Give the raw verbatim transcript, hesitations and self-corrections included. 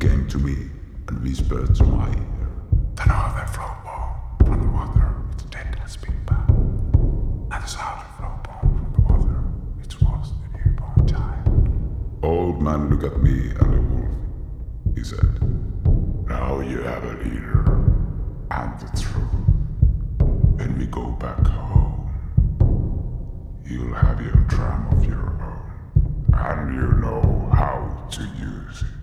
came to me and whispered to my ear. The northern flowball from the water, its dead has been bound. And the southern flowball from the water, it was the newborn child. Old man looked at me and the wolf. He said, Now you have a leader and the truth. when we go back home, you'll have your drum of your own, And you know how to use it.